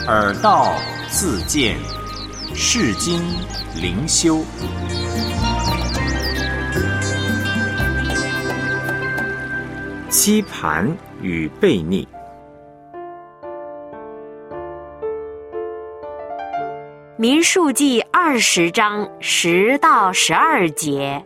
耳道自见，世经灵修。欺盘与悖逆。 民数记20章10到12节。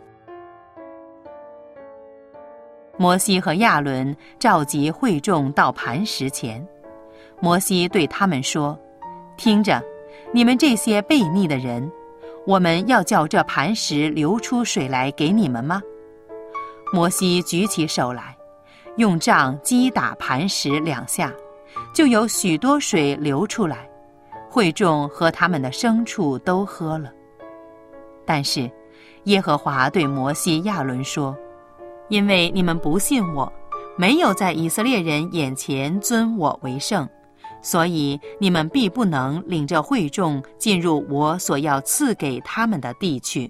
摩西和亚伦召集会众到磐石前，摩西对他们说：听着，你们这些悖逆的人，我们要叫这磐石流出水来给你们吗？摩西举起手来，用杖击打磐石2下，就有许多水流出来，会众和他们的牲畜都喝了。但是耶和华对摩西亚伦说：因为你们不信我，没有在以色列人眼前尊我为圣，所以你们必不能领着会众进入我所要赐给他们的地去。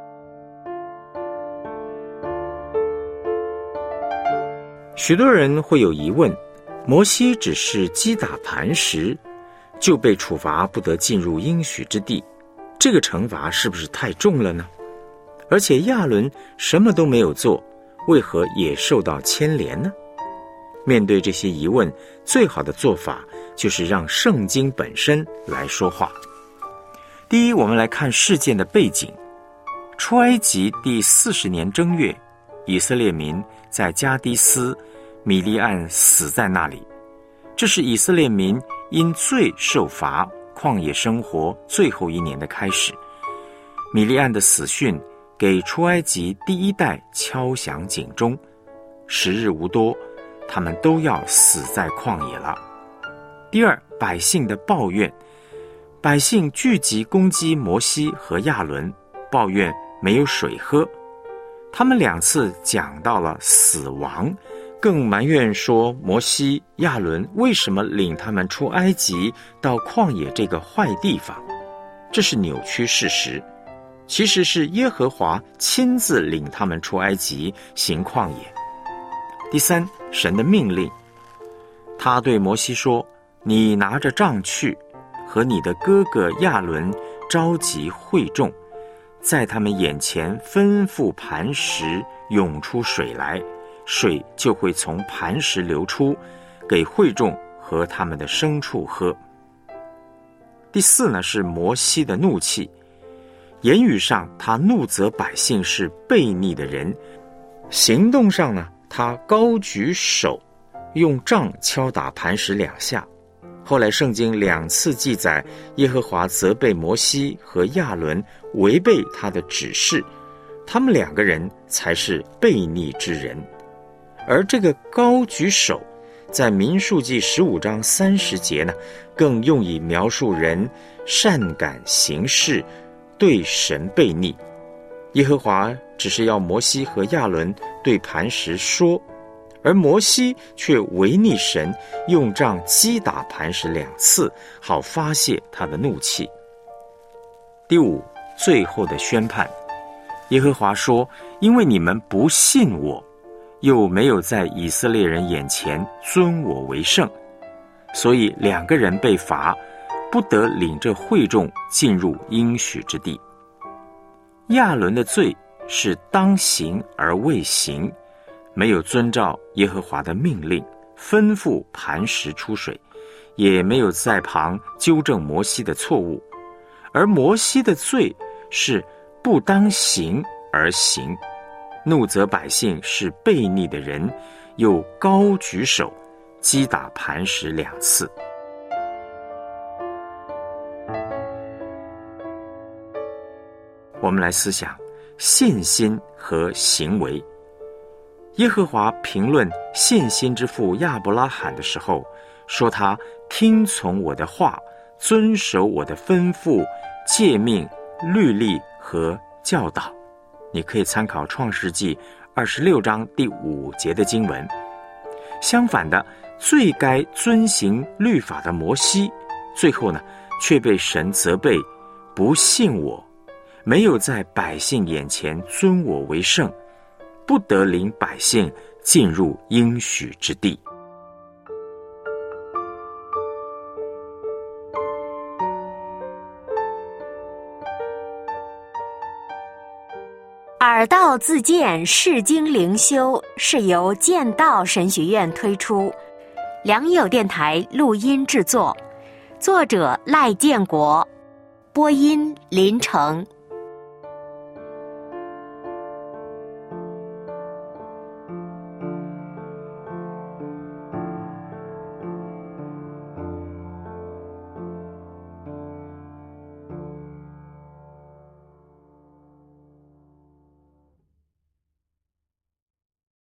许多人会有疑问，摩西只是击打磐石就被处罚不得进入应许之地，这个惩罚是不是太重了呢？而且亚伦什么都没有做，为何也受到牵连呢？面对这些疑问，最好的做法就是让圣经本身来说话。第一，我们来看事件的背景。出埃及第40年正月，以色列民在加低斯米利暗死在那里，这是以色列民因罪受罚旷野生活最后1年的开始。米利暗的死讯给出埃及第1代敲响警钟，时日无多，他们都要死在旷野了。第二，百姓的抱怨。百姓聚集攻击摩西和亚伦，抱怨没有水喝。他们2次讲到了死亡，更埋怨说摩西、亚伦为什么领他们出埃及到旷野这个坏地方。这是扭曲事实，其实是耶和华亲自领他们出埃及行旷野。第三，神的命令。他对摩西说：你拿着杖去，和你的哥哥亚伦召集会众，在他们眼前吩咐磐石涌出水来，水就会从磐石流出，给会众和他们的牲畜喝。第四呢，是摩西的怒气。言语上他怒责百姓是悖逆的人，行动上呢，他高举手，用杖敲打磐石2下。后来圣经2次记载耶和华责备摩西和亚伦违背他的指示，他们2个人才是悖逆之人。而这个高举手在民数记15章30节呢，更用以描述人善感行事，对神悖逆。耶和华只是要摩西和亚伦对磐石说，而摩西却违逆神，用杖击打磐石2次，好发泄他的怒气。第五，最后的宣判。耶和华说：因为你们不信我，又没有在以色列人眼前尊我为圣，所以2个人被罚，不得领着会众进入应许之地。亚伦的罪是当行而未行，没有遵照耶和华的命令，吩咐磐石出水，也没有在旁纠正摩西的错误。而摩西的罪是不当行而行，怒责百姓是悖逆的人，又高举手击打磐石2次。我们来思想信心和行为。耶和华评论信心之父亚伯拉罕的时候，说他听从我的话，遵守我的吩咐、诫命、律例和教导。你可以参考创世纪26章第5节的经文。相反的，最该遵行律法的摩西，最后呢，却被神责备，不信我，没有在百姓眼前尊我为圣，不得领百姓进入应许之地。 耳道自荐释经灵修是由剑道神学院推出，良友电台录音制作，作者赖建国，播音林成。